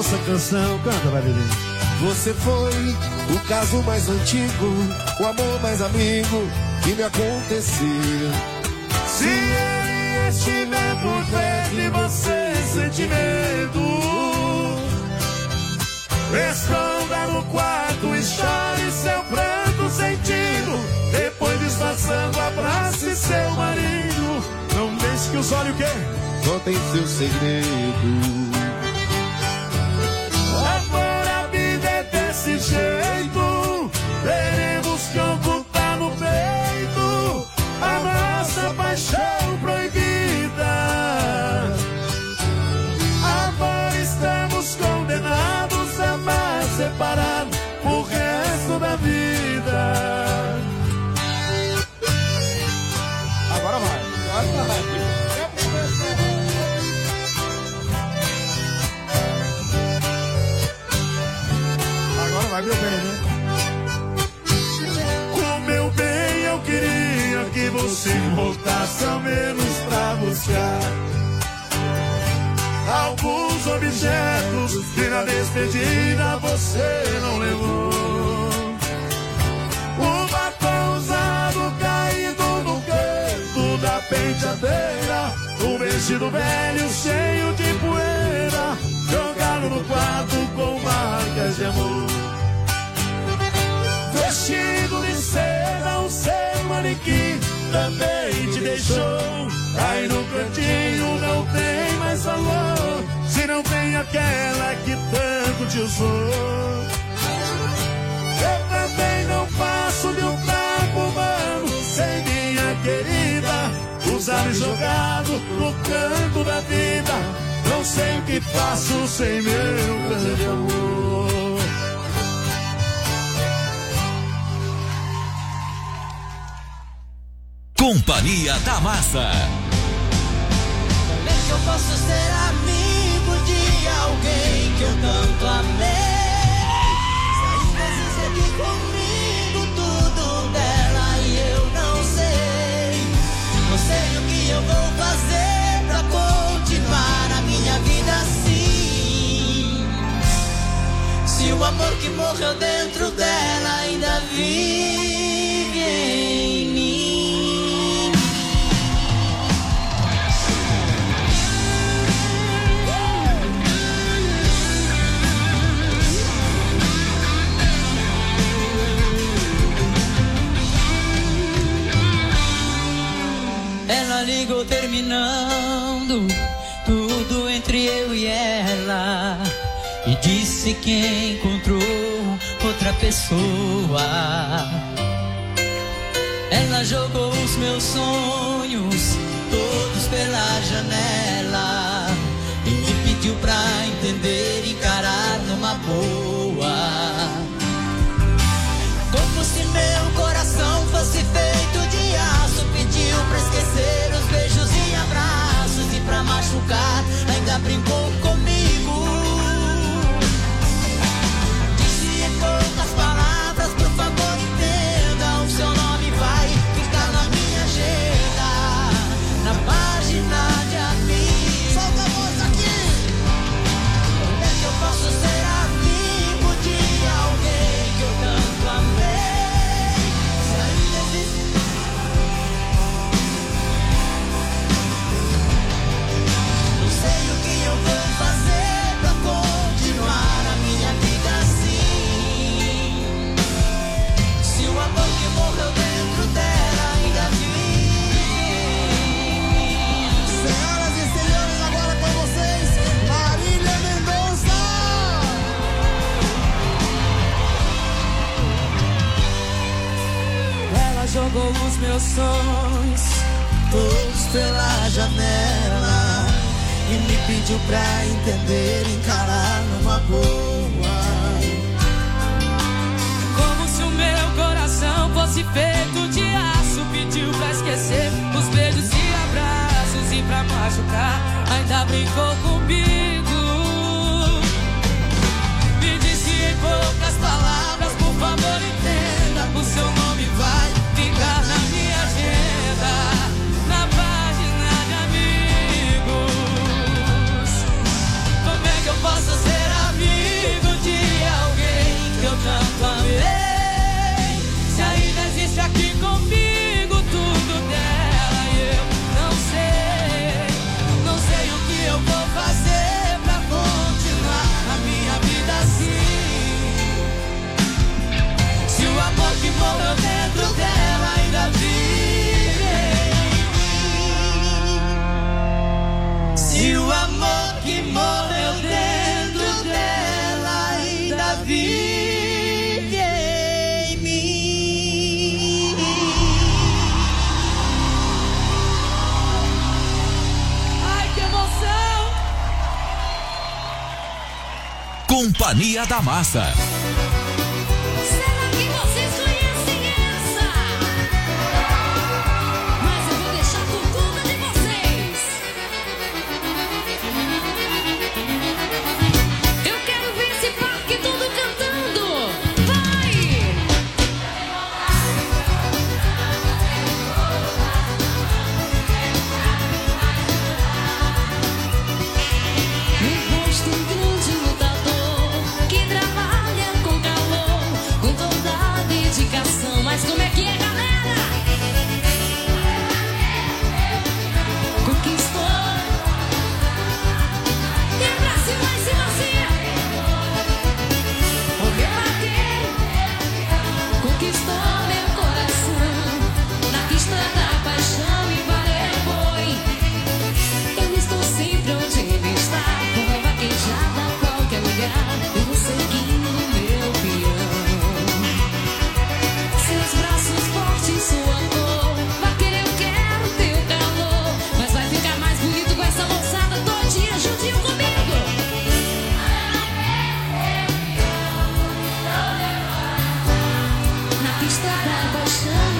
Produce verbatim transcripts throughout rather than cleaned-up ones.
nossa canção. Canta, vai, bebê. Você foi o caso mais antigo, o amor mais amigo que me aconteceu. Se ele estiver por perto e você sente medo, esconda no quarto e chore seu pranto sentido. Depois disfarçando, abrace seu marido. Não deixe que os olhos o quê? Contem seu segredo. Agora a vida é desse jeito. Teremos que ocultar no peito a nossa paixão proibida. Agora estamos condenados a amar separado o resto da vida. Agora vai, agora vai. Agora vai, meu bem, né? Com meu bem eu queria que você voltasse ao menos pra buscar alguns objetos que na despedida você não levou. Um batom usado caído no canto da penteadeira, um vestido velho cheio de poeira, jogado no quarto com marcas de amor. Vestido de seda, o seu manequim também te deixou. Aí no cantinho não tem mais valor, se não tem aquela que tanto te usou. Eu também não passo de um trapo humano sem minha querida, usado e jogado no canto da vida. Não sei o que faço sem meu grande amor. Companhia da Massa. Como é que eu posso ser amigo de alguém que eu tanto amei? Se ainda existe aqui comigo tudo dela e eu não sei. Não sei o que eu vou fazer pra continuar a minha vida assim. Se o amor que morreu dentro dela ainda vive em mim. Ela ligou terminando tudo entre eu e ela e disse que encontrou outra pessoa. Ela jogou os meus sonhos todos pela janela e me pediu pra entender e encarar numa boa. Como se meu coração fosse feito de aço, pediu pra esquecer os beijos e abraços, e pra machucar ainda brincou comigo. Disse em poucas palavras, por favor entenda, o seu nome vai ficar na minha agenda, na página de amigos. Solta a voz aqui! Como é que eu posso ser amigo de alguém que eu tanto amei? Se ainda existe... Não sei o que eu vou fazer pra continuar a minha vida assim. Se o amor que morreu dentro dela ainda vive. Senhoras e senhores, agora com vocês, Marília Mendonça. Ela jogou os meus sonhos todos pela janela e me pediu pra entender e encarar numa boa. Como se o meu coração fosse feito de aço, pediu pra esquecer os beijos e abraços, e pra machucar ainda brincou comigo. Me disse em poucas palavras, por favor entenda, o seu nome vai ficar na minha agenda, na página de amigos. Como é que eu posso ser amigo Companhia da Massa. Será que vocês conhecem essa? Mas eu vou deixar por conta de vocês. Eu quero ver esse parque todo cantando. Vai! Um rosto grande lutador que trabalha com calor, com toda a dedicação. Mas como é que é, galera? Conquistou. E pra cima, em cima, assim. O meu vaqueiro conquistou meu coração na pista da paixão e valeu boi. Eu estou sempre onde ele está, com a vaquejada a qualquer lugar. Eu vou seguindo o meu peão. Seus braços fortes, sua cor. Vaqueiro, eu quero teu calor. Mas vai ficar mais bonito com essa moçada todinha juntinho comigo. Na pista da paixão.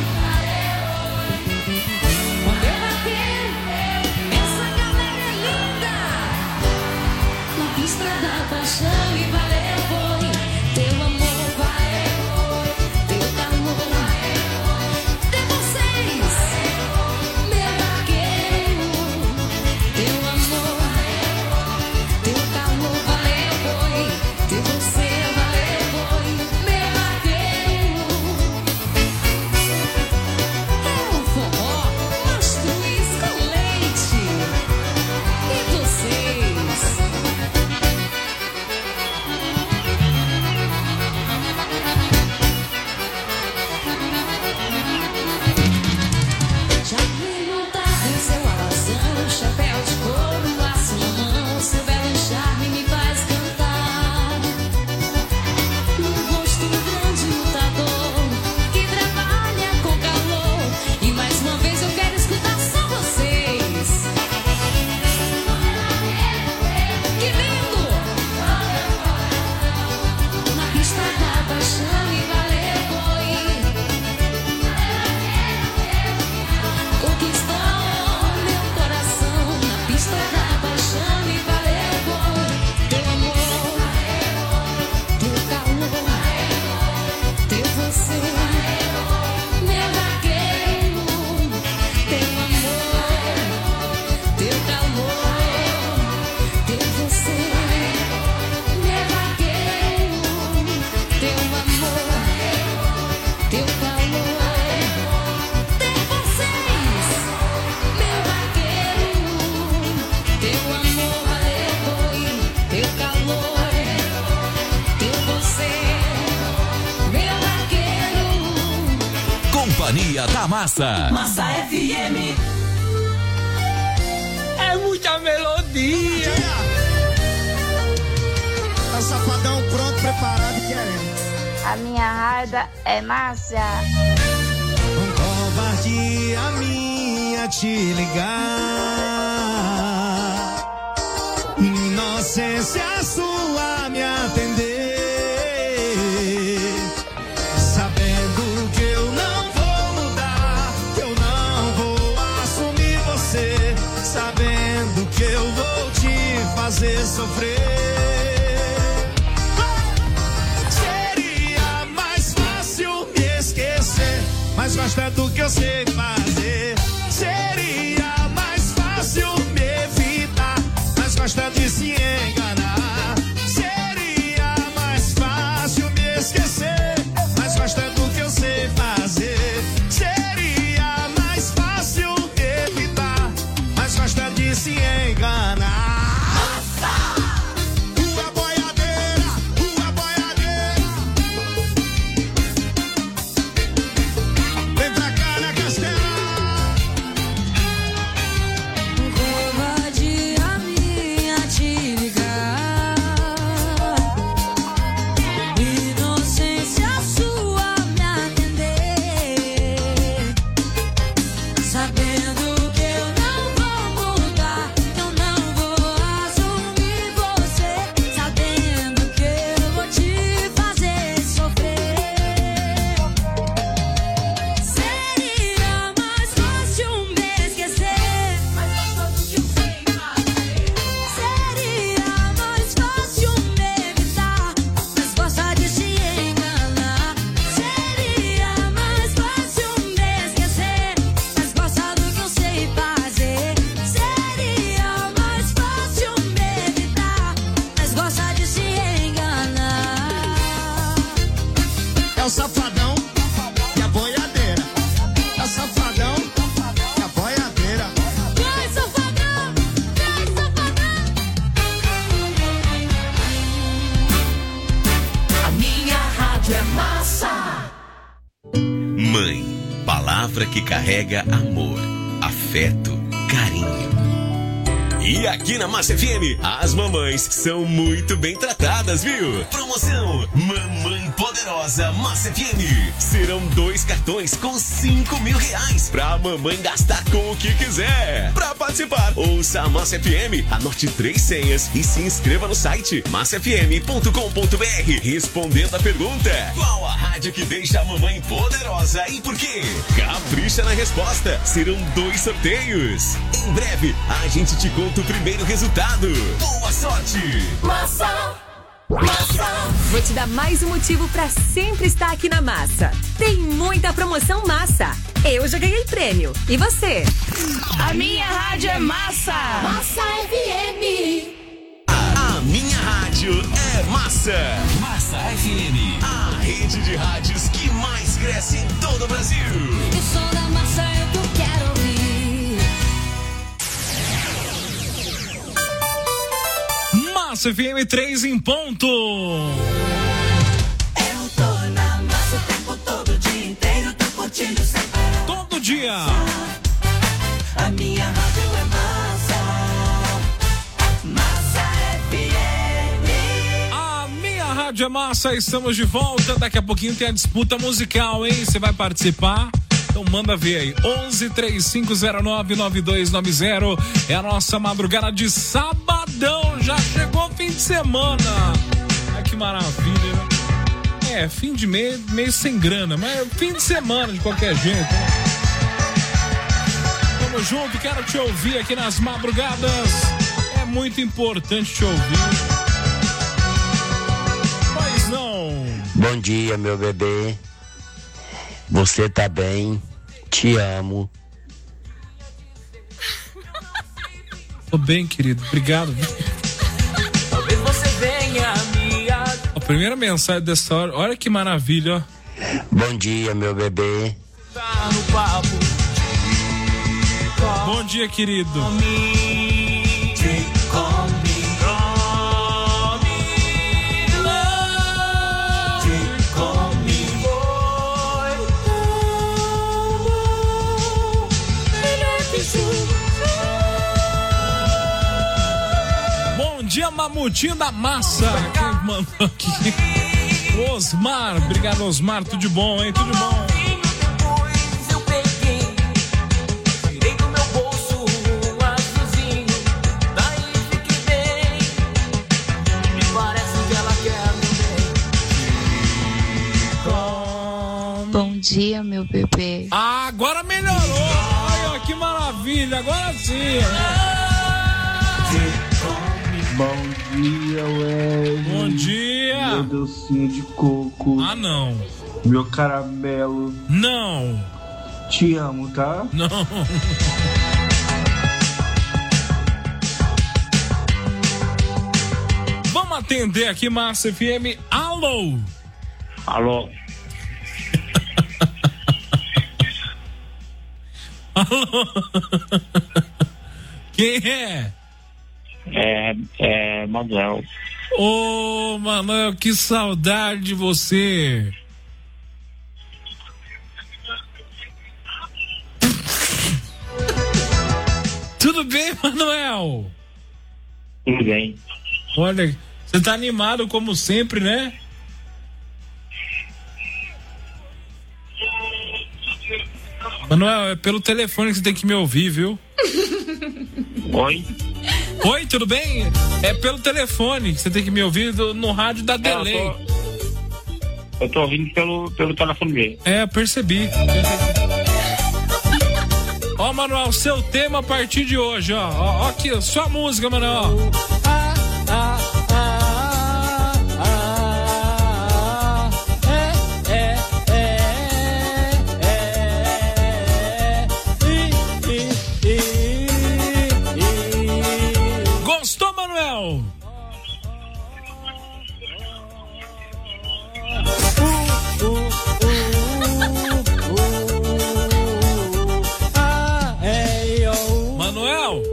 O meu vaqueiro, essa galera é linda. Na pista da paixão e valeu boi. Teu amor valeu, teu calor. De vocês, meu vaqueiro. Teu amor, teu calor valeu boi. De você valeu boi, meu vaqueiro. É o forró, mastruz com leite. E vocês? Já vi montado em seu alazão, chapéu de couro, laço na mão. Seu belo charme me faz cantar. Num rosto grande lutador que trabalha com calor. E mais uma vez eu quero escutar só vocês. Que lindo! Na pista da paixão e valeu boi. Conquistou meu coração na pista da paixão e valeu boi. Teu amor, teu calor, teu você, meu vaqueiro. Teu amor, teu calor, teu você, meu vaqueiro. Teu amor, teu calor, de vocês, meu vaqueiro. Teu amor valeu boi, teu calor, teu você, meu vaqueiro. Companhia da Massa. Massa F M. É muita melodia. Tá o safadão pronto, preparado e querendo. A minha raiva é Márcia. Covardia minha te ligar. Inocência sua me atender. Sabendo que eu não vou mudar, que eu não vou assumir você. Sabendo que eu vou te fazer sofrer. Seria mais fácil me esquecer, mas gosta do que eu sei fazer. Seria mais fácil me evitar, mas gosta de se enganar. Seria mais fácil me esquecer, mas gosta do que eu sei fazer. Seria mais fácil evitar, mas gosta de se enganar. Uma boiadeira, uma boiadeira. Vem pra cá na castela. Covardia minha te palavra que carrega amor, afeto, carinho. E aqui na Massa F M, as mamães são muito bem tratadas, viu? Promoção Mamãe Poderosa Massa F M. Serão dois cartões com cinco mil reais pra mamãe gastar com o que quiser. Pra participar, ouça a Massa F M, anote três senhas e se inscreva no site massa f m ponto com ponto b r respondendo a pergunta: qual a rádio que deixa a mamãe poderosa e por quê? Capricha na resposta, serão dois sorteios. Em breve, a gente te conta o primeiro resultado. Boa sorte! Massa! Massa! Vou te dar mais um motivo pra sempre estar aqui na Massa. Tem muita promoção massa. Eu já ganhei prêmio. E você? A minha rádio é Massa! Massa F M. A minha rádio é Massa! Massa F M. A rede de rádios que mais cresce em todo o Brasil. O som da massa é o que eu quero ouvir. Massa F M três em ponto. Eu tô na massa o tempo todo, o dia inteiro, tô curtindo sem parar. Todo dia. A minha rádio é Massa. Massa F M. A minha rádio é Massa, estamos de volta. Daqui a pouquinho tem a disputa musical, hein? Você vai participar? Então manda ver aí, onze, três cinco zero nove, nove dois nove zero. É a nossa madrugada de sabadão. Já chegou fim de semana. Ai, que maravilha, né? É, fim de mês, mês sem grana, mas é fim de semana de qualquer jeito, né? Tamo junto, quero te ouvir aqui nas madrugadas. É muito importante te ouvir. Pois não. Bom dia, meu bebê. Você tá bem? Te amo. Tô bem, querido. Obrigado. Talvez você venha me A primeira mensagem dessa hora, olha que maravilha, ó. Bom dia, meu bebê. ajudar no papo. Bom dia, querido. Bom dia, Mamutinho da Massa. Quem mandou aqui? Osmar, obrigado, Osmar. Tudo de bom, hein? Tudo de bom. Bom dia, meu bebê. Ah, agora melhorou. Ai, ó, que maravilha. Agora sim. Bom dia, Wesley. Bom dia. Meu docinho de coco. Ah, não. Meu caramelo. Não. Te amo, tá? Não. Vamos atender aqui, Massa F M. Alô? Alô? Alô? Quem é? É, é Manuel. Ô, Manuel, que saudade de você. Tudo bem, Manuel? Tudo bem. Olha, você tá animado como sempre, né? Manuel, é pelo telefone que você tem que me ouvir, viu? Oi? Oi, tudo bem? É pelo telefone que você tem que me ouvir, do, no rádio da delay. Eu tô, eu tô ouvindo pelo, pelo telefone dele. É, percebi. Ó, Manuel, seu tema a partir de hoje, ó. Ó, ó aqui, ó, sua música, Manuel, ó. Ah, ah, ah, ah, ah, é, é, é, é, é, é. Gostou, Manuel? Uh, uh, uh, uh, ah, é, eu. Manuel?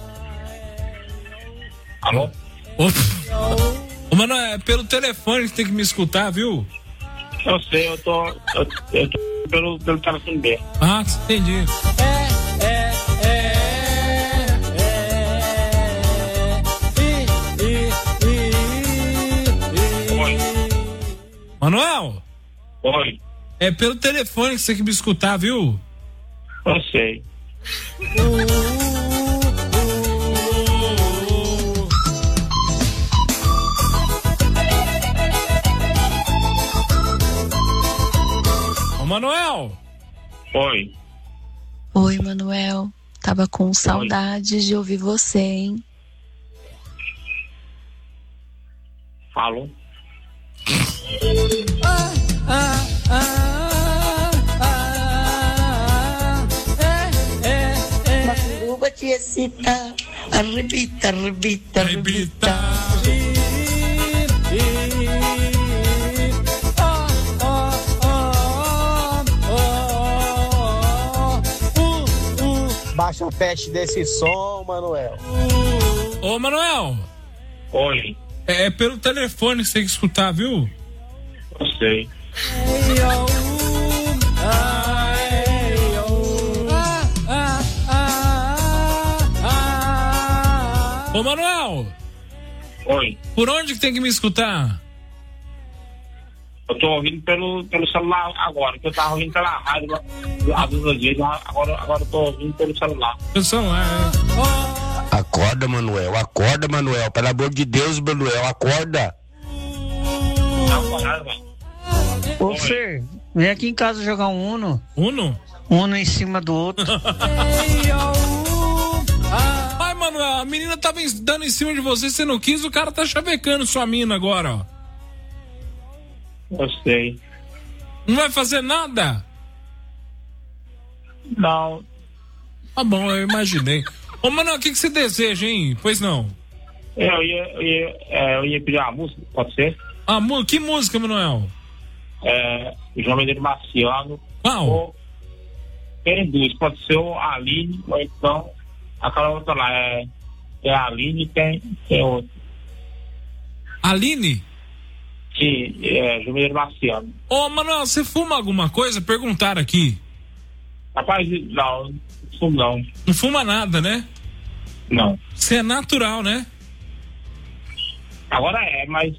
Alô? Ô, Manuel, é pelo telefone que tem que me escutar, viu? Eu sei, eu tô, eu, eu tô pelo, pelo telefone B. Ah, entendi. É, é, é, é, é, Oi. Manuel? Oi. É pelo telefone que você tem que me escutar, viu? Eu sei. Ô, Manuel! Oi. Oi, Manuel. Tava com saudades de ouvir você, hein? Falou. ah, ah, ah, ah, é, é, é. Macumba te excita, arrebita, arrebita, arrebita. Baixa o peste desse som, Manuel. Ô, Manuel! Oi. É, é pelo telefone que você tem que escutar, viu? Eu sei. Ô, Manuel! Oi. Por onde que tem que me escutar? Eu tô ouvindo pelo, pelo celular agora, que eu tava ouvindo pela rádio há duas vezes, agora, agora eu tô ouvindo pelo celular. Pelo celular, é. Acorda, Manuel, acorda, Manuel. Pelo amor de Deus, Manuel, acorda. Ô, Fer, vem aqui em casa jogar um Uno. Uno? Uno em cima do outro. Ai, Manuel, a menina tava dando em cima de você, você não quis, o cara tá chavecando sua mina agora, ó. Eu sei. Não vai fazer nada? Não. Tá bom, eu imaginei. Ô, Manuel, o que, que você deseja, hein? Pois não. Eu ia, eu ia, é, eu ia pedir uma música, pode ser? Ah, que música, Manuel? É, João Mendes Marciano. Qual? Ou, tem duas, pode ser o Aline, ou então aquela outra lá, é, é a Aline e tem, tem outra. Aline? Sim, é, João Mendes Marciano. Ô, Manuel, você fuma alguma coisa? Perguntaram aqui. Rapaz, não, não fumo não. Não fuma nada, né? Não. Você é natural, né? Agora é, mas...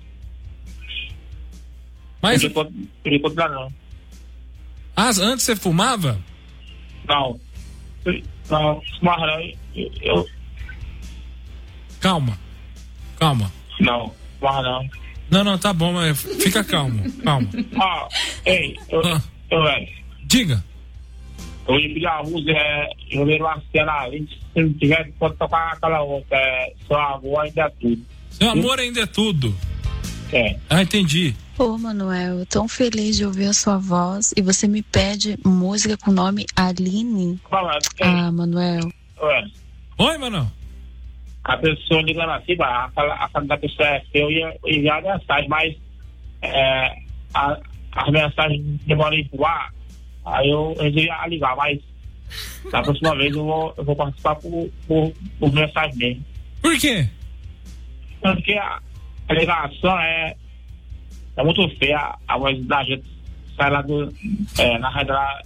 Mas... Por enquanto, por enquanto não. Ah, antes você fumava? Não. Não, fumava não. Eu, eu... Calma. Calma. Não, fumava não. Não, não, tá bom, mas fica calmo, calma. Ah, ei, eu... Ah. eu é. Diga. Eu ia pedir a música, é... Eu vejo uma cena ali, se não tiver, pode tocar aquela outra, é... Seu amor ainda é tudo. Seu amor ainda é tudo. É. Ah, entendi. Ô, Manuel, eu tô tão feliz de ouvir a sua voz e você me pede música com o nome Aline. Fala, ah, Manuel. Ué. Oi, Manuel. A pessoa ligando assim, a cara da pessoa é eu ia enviar a mensagem, mas é, a, as mensagens demoram em voar, aí eu resolvi a ligar, mas da próxima vez eu vou, eu vou participar por, por, por mensagem mesmo. Por quê? Porque a, a ligação é, é muito feia, a voz da gente sai lá do, é, na rádio lá,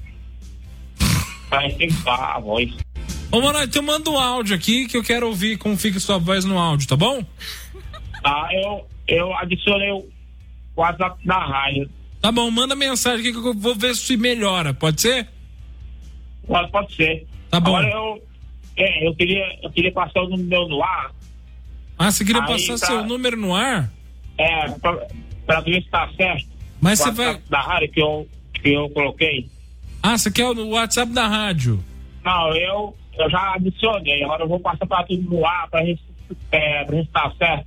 vai ter que falar a voz. Ô, Manuel, então manda um áudio aqui que eu quero ouvir como fica sua voz no áudio, tá bom? Tá, eu, eu adicionei o WhatsApp da rádio. Tá bom, manda mensagem aqui que eu vou ver se melhora, pode ser? Pode, pode ser. Tá bom. Agora eu, é, eu, queria, eu queria passar o número meu no ar. Ah, você queria Aí passar tá, seu número no ar? É, pra, pra ver se tá certo. Mas o você vai... da rádio que eu, que eu coloquei. Ah, você quer o WhatsApp da rádio? Não, eu, eu já adicionei. Agora eu vou passar pra tudo no ar pra gente, é, pra gente tá certo.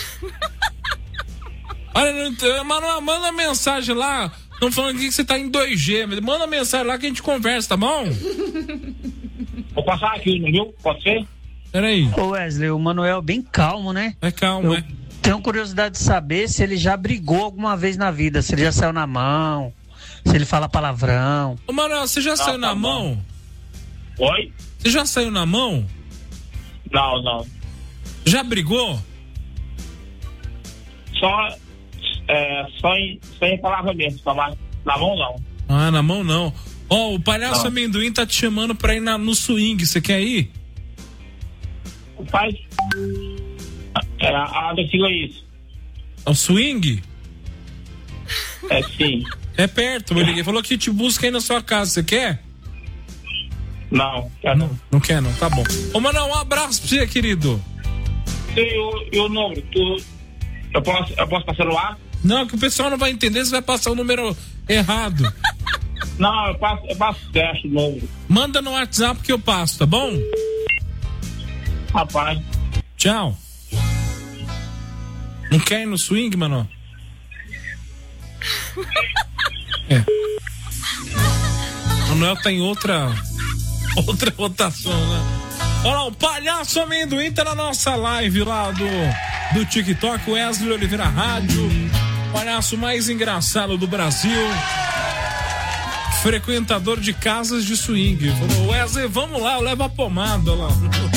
Olha, Manuel, manda mensagem lá. Estão falando aqui que você tá em dois G. Manda mensagem lá que a gente conversa, tá bom? Vou passar aqui, não viu? Pode ser? Peraí. Ô Wesley, o Manuel é bem calmo, né? É calmo, eu é. Tenho curiosidade de saber se ele já brigou alguma vez na vida, se ele já saiu na mão, se ele fala palavrão. Ô Manuel, você já ah, saiu tá na bom. mão? Oi? Você já saiu na mão? Não, não. Já brigou? Só, é, só em, sem palavra mesmo, só mais, na mão não. Ah, na mão não. Ó, oh, o Palhaço Não. Amendoim tá te chamando pra ir na, no swing, você quer ir? Pai, é, a sigla é isso. O swing? É sim. É perto, meu Ele falou que te busca aí na sua casa, você quer? Não, quer não. Não quer não, tá bom. Ô, Manão, um abraço pra você, querido. E o, e o número? Tu, eu, posso, eu posso passar no ar? Não, que o pessoal não vai entender, você vai passar o número errado. Não, eu passo, eu passo certo o número. Manda no WhatsApp que eu passo, tá bom? Rapaz. Tchau. Não quer ir no swing, mano? É. O Noel tá em outra outra rotação, né? Olha lá, o Palhaço Amendoim tá na nossa live lá do, do TikTok, o Wesley Oliveira Rádio, palhaço mais engraçado do Brasil, frequentador de casas de swing. Falou, Wesley, vamos lá, eu levo a pomada lá.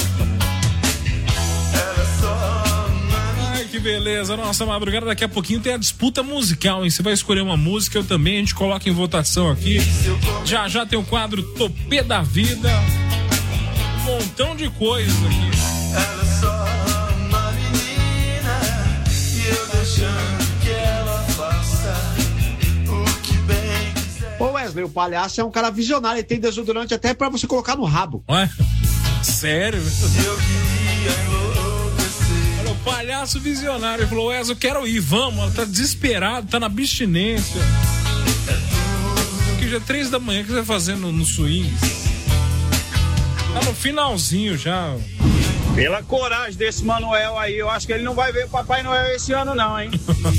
Ai, que beleza. Nossa madrugada, daqui a pouquinho tem a disputa musical, hein? Você vai escolher uma música, eu também, a gente coloca em votação aqui. Já já tem o quadro Topê da Vida. Um montão de coisa aqui. Ela é só uma menina e eu deixando que ela faça o que bem quiser. Ô Wesley, o Palhaço é um cara visionário, ele tem desodorante até pra você colocar no rabo. Ué? Sério? Eu queria enlouquecer. Olha, o Palhaço visionário, ele falou, Wesley, eu quero ir, vamos, ela tá desesperado, tá na abstinência. Porque já é três da manhã, o que você vai fazer no, no swing? Tá no finalzinho já. Pela coragem desse Manuel aí, eu acho que ele não vai ver o Papai Noel esse ano não, hein?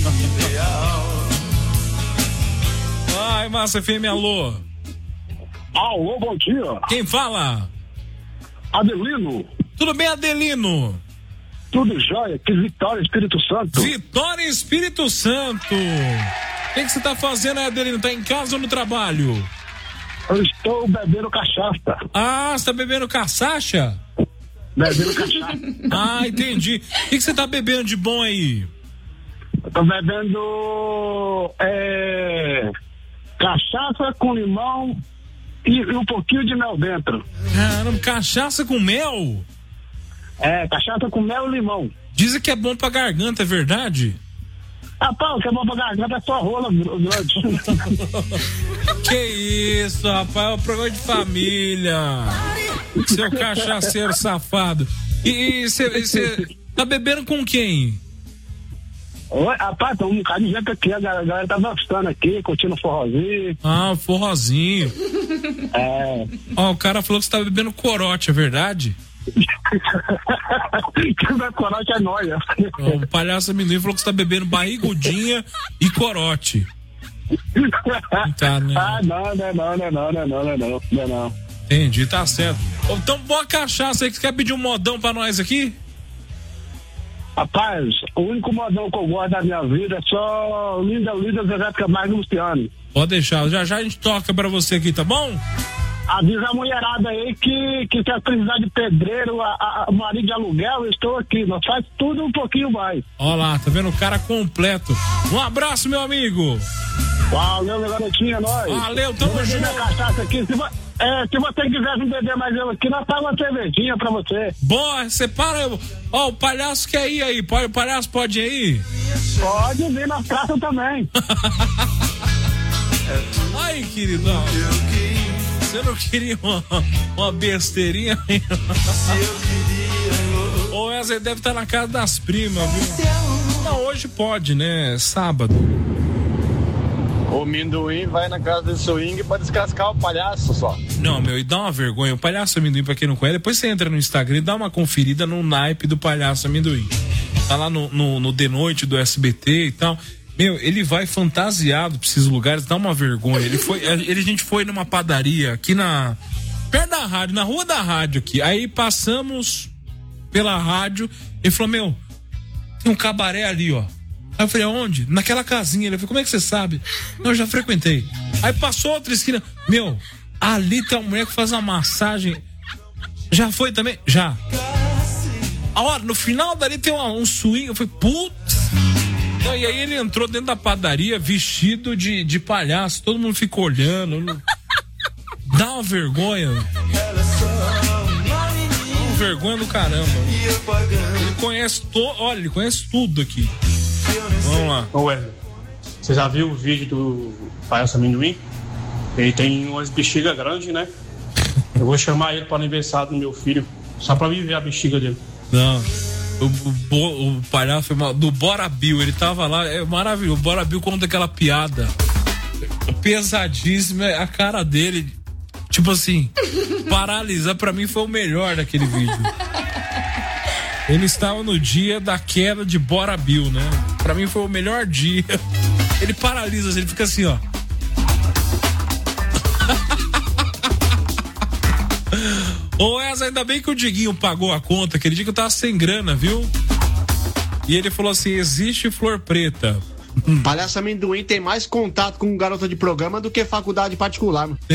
Ai, Massa F M, alô. Alô, bom dia. Quem fala? Adelino. Tudo bem, Adelino? Tudo jóia, que Vitória, Espírito Santo. Vitória, Espírito Santo. O que, que você tá fazendo aí, Adelino? Tá em casa ou no trabalho? Eu estou bebendo cachaça. Ah, você tá bebendo cachaça? Bebendo cachaça. Ah, entendi. O que, que você tá bebendo de bom aí? Eu tô bebendo é, cachaça com limão e, e um pouquinho de mel dentro. Caramba, cachaça com mel? É, cachaça com mel e limão. Dizem que é bom pra garganta, é verdade? Rapaz, o que é bom pra garganta é só rola grande. Que isso, rapaz, é um programa de família. Seu cachaceiro safado. E você tá bebendo com quem? Oi, rapaz, tem um bocado de gente aqui, a galera tá gostando aqui, curtindo forrozinho. Ah, forrozinho. É. Ó, o cara falou que você tá bebendo corote, é verdade? Que não é corote, é nóia. O Palhaço Amendoim falou que você tá bebendo barrigudinha e corote. Tá, né? Ah, não, não, não, não, não, não, não, não, não, não. Entendi, tá certo. Então, boa cachaça aí, que você quer pedir um modão pra nós aqui? Rapaz, o único modão que eu gosto da minha vida é só Linda, Linda, Zezé Camargo e Luciano. Pode deixar, já já a gente toca pra você aqui, tá bom? Avisa a mulherada aí que, que quer precisar de pedreiro, a, a, a marido de aluguel, eu estou aqui, nós faz tudo um pouquinho mais. Ó lá, tá vendo o cara completo. Um abraço, meu amigo. Valeu, meu garotinho, é nóis. Valeu, tamo junto. Minha cachaça aqui, se, vo, é, se você quiser vir beber mais eu aqui, nós pagamos uma cervejinha pra você. Boa, separa. Ó, o Palhaço quer ir aí, o Palhaço pode ir aí? Pode vir na praça também. Ai, queridão. Você não queria uma, uma besteirinha? Ou essa deve estar na casa das primas, viu? Não, hoje pode, né? Sábado. O Amendoim vai na casa do swing pra descascar o palhaço só. Não, meu, e dá uma vergonha. O Palhaço Amendoim, pra quem não conhece, depois você entra no Instagram e dá uma conferida no naipe do Palhaço Amendoim. Tá lá no, no, no The Noite do S B T e tal. Meu, ele vai fantasiado pra esses lugares, dá uma vergonha. Ele foi, ele, a gente foi numa padaria aqui na, perto da rádio, na rua da rádio aqui. Aí passamos pela rádio, ele falou, meu, tem um cabaré ali, ó. Aí eu falei, aonde? Naquela casinha. Ele falou, como é que você sabe? Não, eu já frequentei. Aí passou outra esquina, meu, ali tem uma mulher que faz uma massagem. Já foi também? Já. A hora, no final dali tem uma, um swing, eu falei, putz. Não, e aí ele entrou dentro da padaria vestido de, de palhaço, todo mundo ficou olhando. Dá uma vergonha. Uma vergonha do caramba. Ele conhece to... Olha, ele conhece tudo aqui. Vamos lá. Ô, Wesley, você já viu o vídeo do Palhaço Amendoim? Ele tem umas bexigas grandes, né? Eu vou chamar ele para o aniversário do meu filho, só para me ver a bexiga dele. Não. O, o, o palhaço do Bora Bill, ele tava lá, é maravilhoso. O Bora Bill conta aquela piada pesadíssima, a cara dele, tipo assim, paralisar, pra mim foi o melhor daquele vídeo. Ele estava no dia da queda de Bora Bill, né? Pra mim foi o melhor dia. Ele paralisa, ele fica assim, ó. Ô, essa, ainda bem que o Diguinho pagou a conta aquele dia que eu tava sem grana, viu? E ele falou assim: existe flor preta. Palhaço Amendoim tem mais contato com garota de programa do que faculdade particular, mano.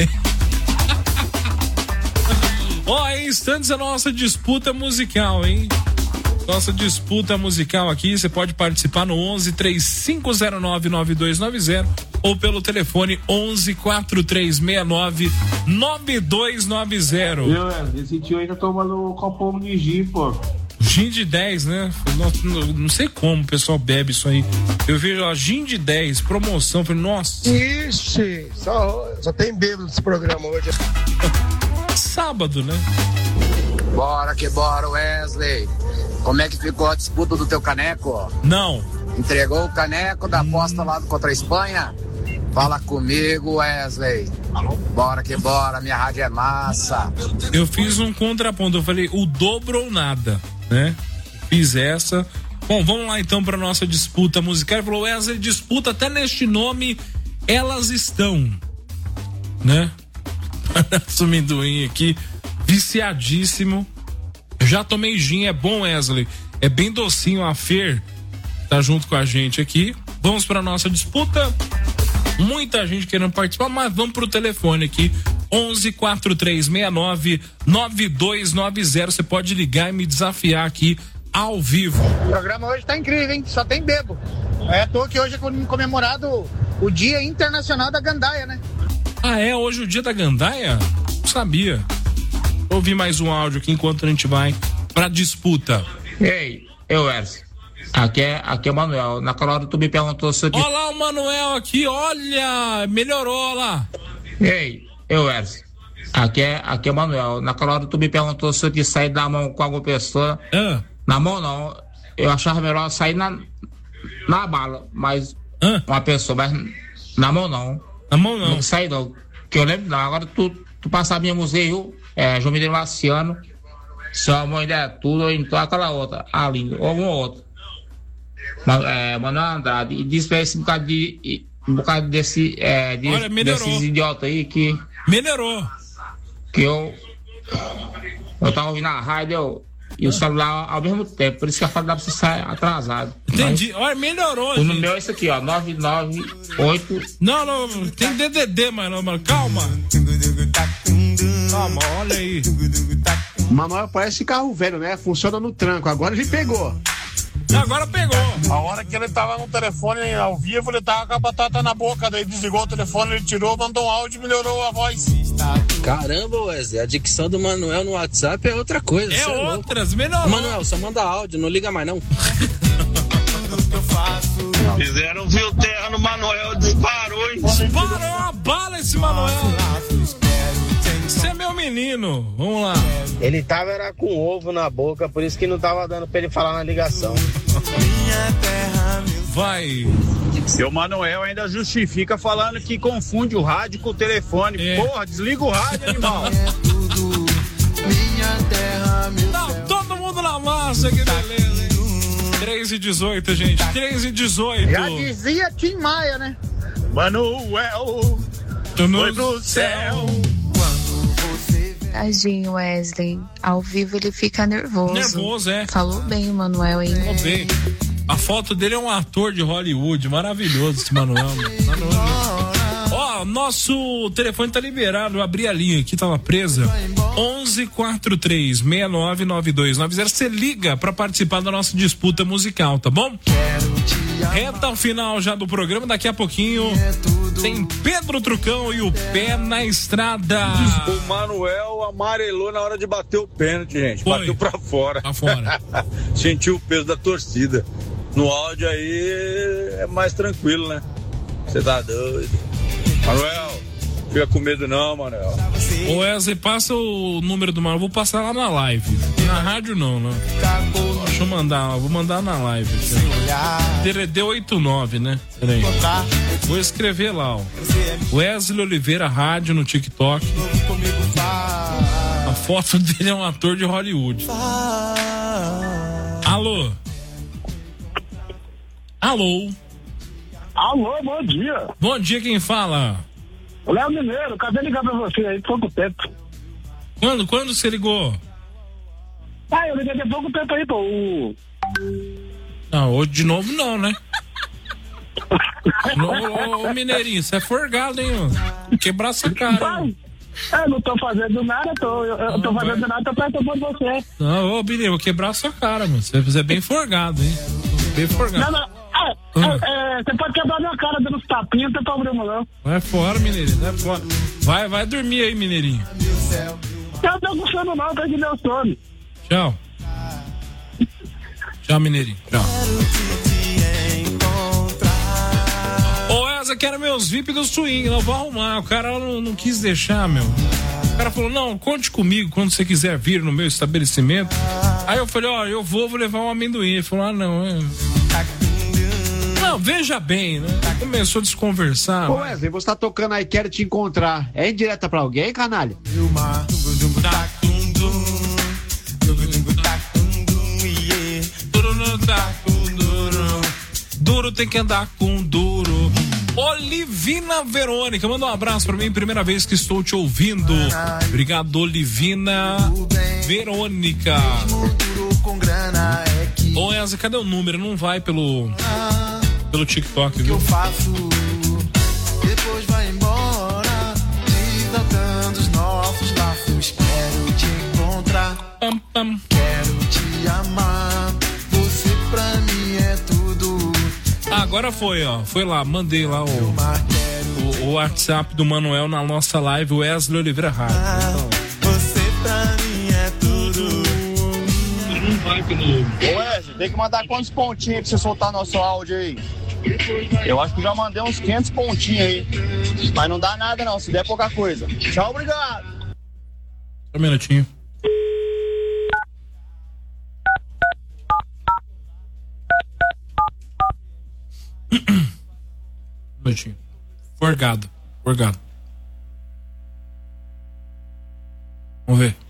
Ó, em instantes a nossa disputa musical, hein? Nossa disputa musical aqui, você pode participar no onze, três cinco zero nove, nove dois nove zero ou pelo telefone onze, quatro três seis nove, nove dois nove zero. Eu, esse tio aí tá tomando um copão de gin, pô. Gin de dez, né? Não, não, não sei como o pessoal bebe isso aí. Eu vejo a gin de dez, promoção, falei, nossa. Ixi, só, só tem bêbado nesse programa hoje. Sábado, né? Bora que bora, Wesley. Como é que ficou a disputa do teu caneco? Não. Entregou o caneco da aposta lá contra a Espanha? Fala comigo, Wesley. Bora que bora, minha rádio é massa. Eu fiz um contraponto, eu falei o dobro ou nada, né? Fiz essa. Bom, vamos lá então para nossa disputa musical. Ele falou, Wesley, disputa até neste nome, elas estão, né? Palhaço Amendoim aqui, viciadíssimo. Já tomei gin, é bom, Wesley. É bem docinho, a Fer tá junto com a gente aqui. Vamos para nossa disputa. Muita gente querendo participar, mas vamos pro telefone aqui. onze, quatro três seis nove, nove dois nove zero. Você pode ligar e me desafiar aqui ao vivo. O programa hoje tá incrível, hein? Só tem bebo. É à toa que hoje é comemorado o Dia Internacional da Gandaia, né? Ah, é? Hoje o dia da gandaia? Não sabia. Vou ouvir mais um áudio aqui enquanto a gente vai pra disputa. Ei, eu, Wesley. Aqui é, aqui é o Manuel. Naquela hora tu me perguntou se eu... Olha lá o Manuel aqui, olha! Melhorou lá. Ei, eu, Wesley. Aqui é, aqui é o Manuel. Naquela hora tu me perguntou se eu tinha saído da mão com alguma pessoa. Ah. Na mão não. Eu achava melhor sair na, na bala, mas ah. uma pessoa, mas na mão não. Na mão não? Não saí não. Que eu lembro não. Agora tu, tu passar minha museu, é, João Mineiro Marciano, sua mãe é tudo, ou então aquela outra, ali, ou alguma outra. Mas, é, Manuel Andrade, e diz pra esse bocado de. Um bocado desse. É, de, Olha, desses idiotas aí que. Melhorou. Que eu. Eu tava ouvindo a rádio eu, e o celular ao mesmo tempo, por isso que a fala dá pra você sair atrasado. Entendi. Mas, olha, melhorou. O número é esse aqui, ó, nove nove oito. Não, não, tem D D D, mano, mano, calma. Calma, olha aí. Manuel parece carro velho, né? Funciona no tranco, agora ele pegou. Agora pegou. A hora que ele tava no telefone ao vivo, ele tava com a batata na boca, daí desligou o telefone, ele tirou, mandou um áudio e melhorou a voz. Caramba, Wesley, a dicção do Manuel no WhatsApp é outra coisa. É outras, é melhorou. Manuel, só manda áudio, não liga mais não. Fizeram viu terra no Manuel, disparou, hein? Disparou a bala esse Manuel. Você é meu menino, vamos lá. Ele tava era com ovo na boca, por isso que não tava dando pra ele falar na ligação. Vai. Seu Manuel ainda justifica falando que confunde o rádio com o telefone. É. Porra, desliga o rádio, animal. Não, todo mundo na massa, que beleza, hein? três e dezoito, gente. três e dezoito. Já dizia Tim Maia, né? Manuel, foi pro céu. Tadinho, Wesley. Ao vivo ele fica nervoso. Nervoso, é. Falou bem o Manuel, hein? Falou bem. A foto dele é um ator de Hollywood. Maravilhoso esse Manuel. Ó, nosso telefone tá liberado. Eu abri a linha aqui, tava presa. onze, quatro três seis nove, nove dois nove zero. Você liga pra participar da nossa disputa musical, tá bom? Reta final já do programa, daqui a pouquinho tem Pedro Trucão e o Pé na Estrada. O Manuel amarelou na hora de bater o pênalti, gente. Foi. Bateu pra fora. Pra fora. Sentiu o peso da torcida. No áudio aí é mais tranquilo, né? Você tá doido. Manuel, fica com medo não, Manuel. Ô Wesley, passa o número do Manuel, vou passar lá na live. Na rádio não, né? Deixa eu mandar, vou mandar na live. D D oitenta e nove, né? Peraí. Vou escrever lá, ó. Wesley Oliveira Rádio no TikTok. A foto dele é um ator de Hollywood. Alô? Alô? Alô, bom dia. Bom dia, quem fala? Léo Mineiro, acabei de ligar pra você aí, pouco tempo. Quando? Quando você ligou? Ah, eu liguei há pouco tempo aí, pô. O... Não, hoje de novo não, né? Ô, ô, Mineirinho, você é forgado, hein? Ó. Quebrar essa cara. Hein? Eu não tô fazendo nada, tô, eu, eu tô fazendo nada, tô perto de você. Não, ô, Mineiro, vou quebrar sua cara, mano. Você é bem forgado, hein? Bem forgado. Não, não. É, é, é, você pode quebrar minha cara dando uns tapinhos, não tem problema não. Vai fora, Mineirinho, vai fora. Vai, vai dormir aí, Mineirinho. Eu não tô com sono não, tô de meu sono. Tchau. Tchau, Mineirinho. Tchau. Ô, essa quero meus V I P do swing, não vou arrumar. O cara não, não quis deixar, meu. O cara falou, não, conte comigo quando você quiser vir no meu estabelecimento. Aí eu falei, ó, eu vou, vou levar um amendoim. Ele falou, ah, não, é... Não, veja bem, né? Começou a desconversar. Ô Wesley, você tá tocando aí, quero te encontrar. É indireta pra alguém, canalha? Duro tem que andar com duro. Olivina Verônica, manda um abraço pra mim, primeira vez que estou te ouvindo. Obrigado, Olivina Verônica. Ô, Eza, cadê o número? Não vai pelo pelo TikTok, viu? Eu faço, depois vai embora, desatando os nossos laços. Quero te encontrar, pam, pam. Quero te amar, você pra mim é tudo. Ah, agora foi, ó, foi lá, mandei lá o, o, o WhatsApp do Manuel na nossa live, Wesley Oliveira Rádio. Então. Você pra mim é tudo. Ô Wesley, tem que mandar quantos pontinhos pra você soltar nosso áudio aí? Eu acho que já mandei uns quinhentos pontinhos aí. Mas não dá nada não, se der pouca coisa. Tchau, obrigado. Só um minutinho. Um minutinho. Forgado. Forgado. Vamos ver.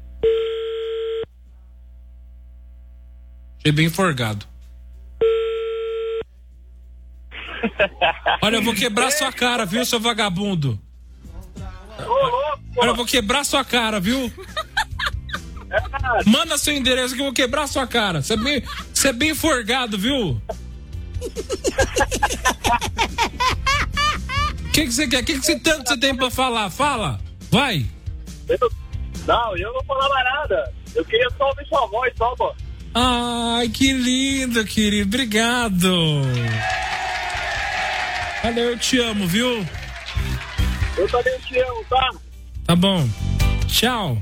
Achei bem forgado. Olha, eu vou quebrar sua cara, viu, seu vagabundo? Olha, eu vou quebrar sua cara, viu? Manda seu endereço que eu vou quebrar sua cara. Você é bem, você é bem forgado, viu? O que que você quer? O que que você tanto você tem pra falar? Fala, vai. Eu, não, eu não vou falar mais nada. Eu queria só ouvir sua voz, só, pô. Ai, que lindo, querido. Obrigado. Valeu, eu te amo, viu? Eu também te amo, tá? Tá bom. Tchau.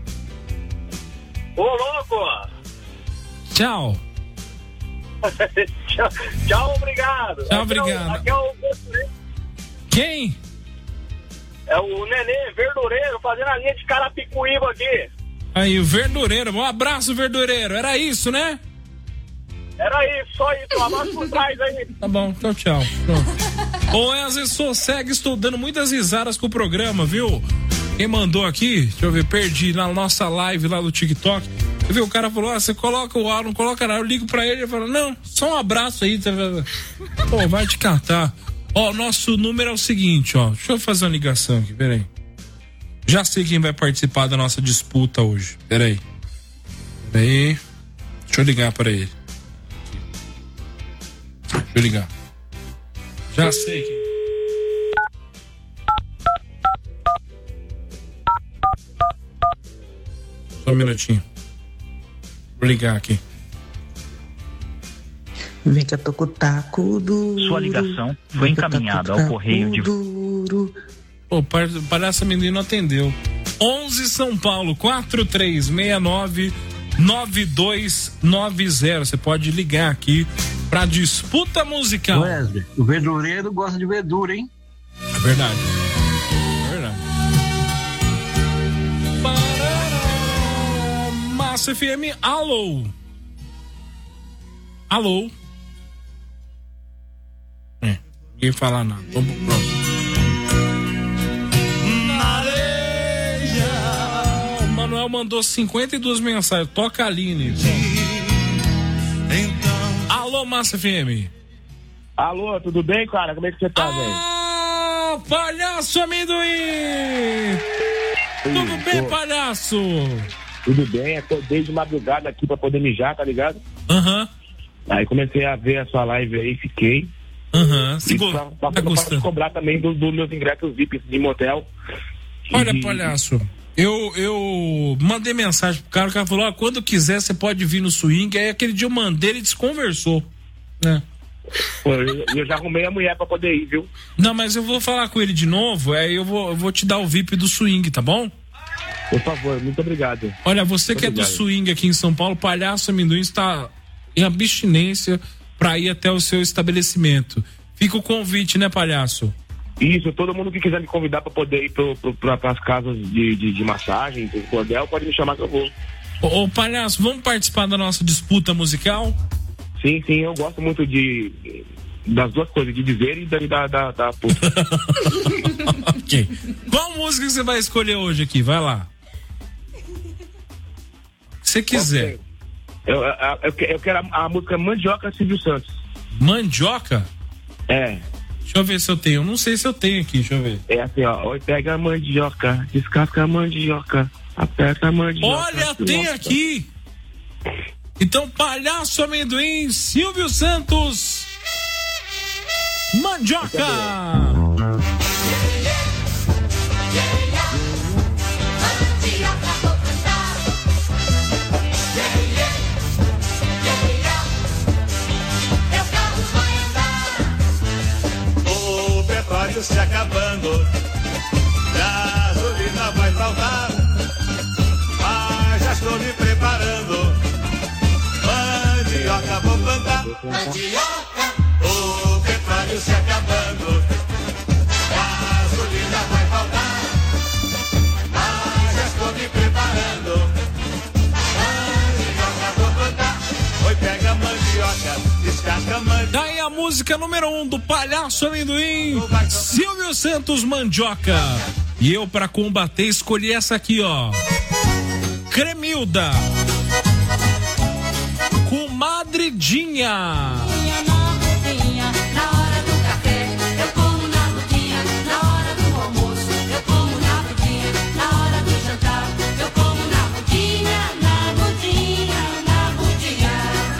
Ô, louco! Tchau. tchau, tchau, obrigado. Tchau, aqui obrigado. É o, aqui é o... Quem? É o Nenê Verdureiro fazendo a linha de Carapicuíba aqui. Aí, o Verdureiro. Um abraço, Verdureiro. Era isso, né? Era isso, só isso. Um abraço por trás aí. Tá bom, tchau, tchau. Ô, Wesley, sossegue, estou dando muitas risadas com o programa, viu? Quem mandou aqui, deixa eu ver, perdi na nossa live lá do TikTok. Você viu, o cara falou, ah, você coloca o áudio, não coloca nada. Eu ligo pra ele e ele fala, não, só um abraço aí. Pô, vai te catar. Ó, nosso número é o seguinte, ó. Deixa eu fazer uma ligação aqui, peraí. Já sei quem vai participar da nossa disputa hoje. Peraí. Peraí. Deixa eu ligar pra ele. Deixa eu ligar. Já sei quem. Só um minutinho. Vou ligar aqui. Vem que eu tô com o taco duro. Sua ligação foi encaminhada ao correio de... Duro. Pô, palhaço amendoim não atendeu. onze São Paulo, quatro três seis nove nove dois nove zero. Você pode ligar aqui pra disputa musical. Wesley, o verdureiro gosta de verdura, hein? É verdade. É verdade. Parará, Massa F M, alô? Alô? É, ninguém falar nada. Vamos pro próximo. O Manuel mandou cinquenta e duas mensagens. Toca a Aline. Então... Alô, Massa F M. Alô, tudo bem, cara? Como é que você tá, velho? Ah, palhaço amendoim! Tudo bem, pô. Palhaço? Tudo bem, acordei de madrugada aqui pra poder mijar, tá ligado? Aham. Uhum. Aí comecei a ver a sua live aí, fiquei. Aham. Uhum. E go- pra, pra, tá pra, pra cobrar também dos do meus ingressos V I P de motel. Olha, e... palhaço, eu, eu mandei mensagem pro cara, o cara falou, ó, quando quiser você pode vir no swing. Aí aquele dia eu mandei, ele desconversou, né? Pô, eu, eu já arrumei a mulher pra poder ir, viu? Não, mas eu vou falar com ele de novo, aí eu vou, eu vou te dar o V I P do swing, tá bom? Por favor, muito obrigado. Olha, você muito que obrigado. É do swing aqui em São Paulo, palhaço amendoim está em abstinência pra ir até o seu estabelecimento. Fica o convite, né, palhaço? Isso, todo mundo que quiser me convidar pra poder ir pro, pro, pra, pras casas de, de, de massagem, pro bordel, pode me chamar que eu vou. Ô, ô, palhaço, vamos participar da nossa disputa musical? Sim, sim, eu gosto muito de das duas coisas, de dizer e da, da, da, da puta. Ok. Qual música que você vai escolher hoje aqui? Vai lá. Se você quiser. Eu, eu, eu, eu quero a, a música Mandioca Silvio Santos. Mandioca? É. Deixa eu ver se eu tenho. Eu não sei se eu tenho aqui, deixa eu ver. É assim, ó. Oi, pega a mandioca, descasca a mandioca, aperta a mandioca. Olha, tem aqui! Então, palhaço amendoim, Silvio Santos, Mandioca! O petróleo se acabando, gasolina vai faltar, mas já estou me preparando. Mandioca vou plantar. Mandioca. O petróleo se acabando, gasolina vai faltar, mas já estou me preparando. Mandioca vou plantar. Oi, pega a mandioca, descasca a mandioca. Daí a música número um do palhaço amendoim, Silvio Santos, Mandioca. E eu, pra combater, escolhi essa aqui, ó. Cremilda. Comadridinha. Na hora do café, eu como na rodinha. Na hora do almoço, eu como na rodinha. Na hora do jantar, eu como na rodinha. Na rodinha, na rodinha.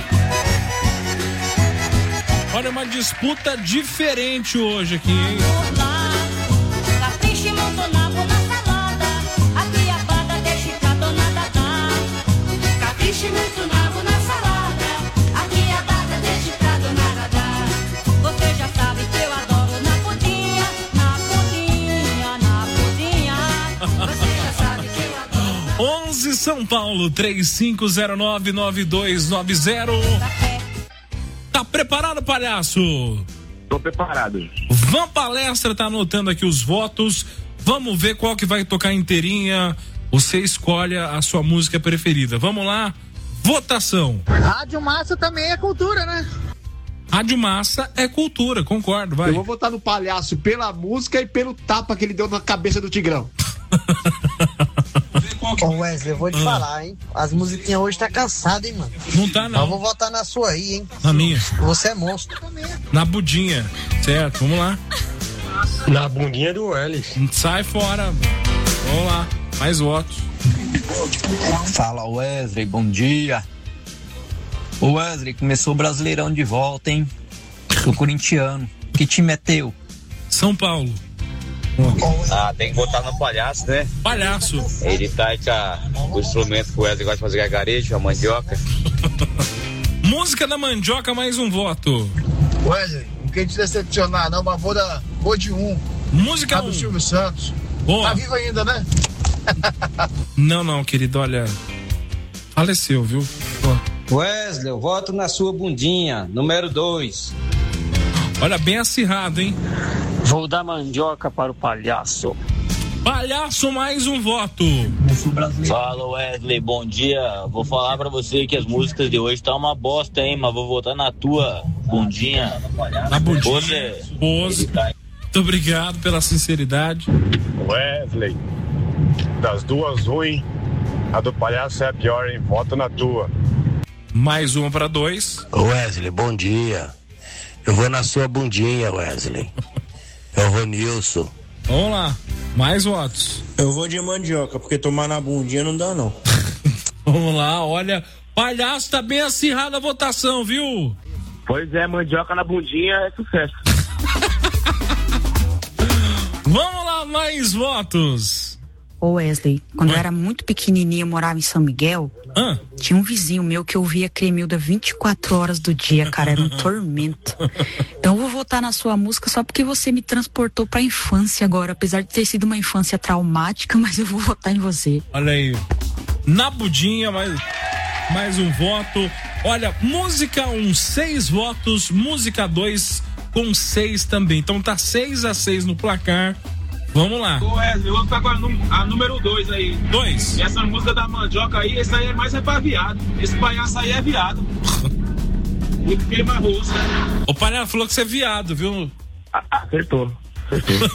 Olha, uma disputa diferente hoje aqui, hein? Capricho e montonavo na salada. A criabada deixa pra dona Dadá. Capricho e montonavo na salada. A criabada deixa pra dona Dadá. Você já sabe que eu adoro na putinha. Na putinha, na putinha. Você já sabe que eu adoro. onze São Paulo, três cinco zero nove nove dois nove zero. Tá preparado, palhaço? Tô preparado. Van Palestra tá anotando aqui os votos. Vamos ver qual que vai tocar inteirinha. Você escolhe a sua música preferida. Vamos lá, votação. Rádio Massa também é cultura, né? Rádio Massa é cultura, concordo, vai. Eu vou votar no palhaço pela música e pelo tapa que ele deu na cabeça do Tigrão. Ô Wesley, eu vou te ah. falar, hein? As musiquinhas hoje tá cansado, hein, mano? Não tá, não. Eu vou votar na sua aí, hein? Na minha. Você é monstro. Na budinha. Certo, vamos lá. Na bundinha do Wesley. Sai fora. Vamos lá. Mais votos. Fala, Wesley, bom dia. O Wesley, começou o Brasileirão de volta, hein? Sou corintiano. Que time é teu? São Paulo. Ah, tem que botar no palhaço, né? Palhaço. Ele tá aí com a, o instrumento que o Wesley gosta de fazer gargarejo, a mandioca. Música da Mandioca, mais um voto. Wesley, não quer te decepcionar não, mas vou, da, vou de um. Música um. do um. Silvio Santos. Boa. Tá vivo ainda, né? Não, não, querido, olha, faleceu, viu? Pô. Wesley, eu voto na sua bundinha, número dois. Olha, bem acirrado, hein? Vou dar Mandioca para o palhaço. Palhaço, mais um voto. Fala, Wesley, bom dia. Vou falar pra você que as músicas de hoje tá uma bosta, hein? Mas vou votar na tua bundinha. Na bundinha. Você. Pose. Muito obrigado pela sinceridade. Wesley, das duas ruins, a do palhaço é a pior, hein? Voto na tua. Mais uma pra dois. Wesley, bom dia. Eu vou na sua bundinha, Wesley. É o Ronilson. Vamos lá, mais votos. Eu vou de mandioca, porque tomar na bundinha não dá, não. Vamos lá, olha, palhaço, tá bem acirrada a votação, viu? Pois é, mandioca na bundinha é sucesso. Vamos lá, mais votos. Ô Wesley, quando Oi? eu era muito pequenininha, eu morava em São Miguel, ah? tinha um vizinho meu que ouvia Cremilda vinte e quatro horas do dia, cara, era um tormento. Então eu vou votar na sua música só porque você me transportou pra infância agora, apesar de ter sido uma infância traumática, mas eu vou votar em você. Olha aí, na budinha, mais, mais um voto. Olha, música um, seis votos, música dois com seis também, então tá seis a seis no placar. Vamos lá. Ô Wesley, eu vou ficar com a, num, a número dois aí. Dois. Essa música da Mandioca aí, esse aí é mais é pra viado. Esse palhaço aí é viado. E queima rosto. O palhaço falou que você é viado, viu? Acertou. Acertou.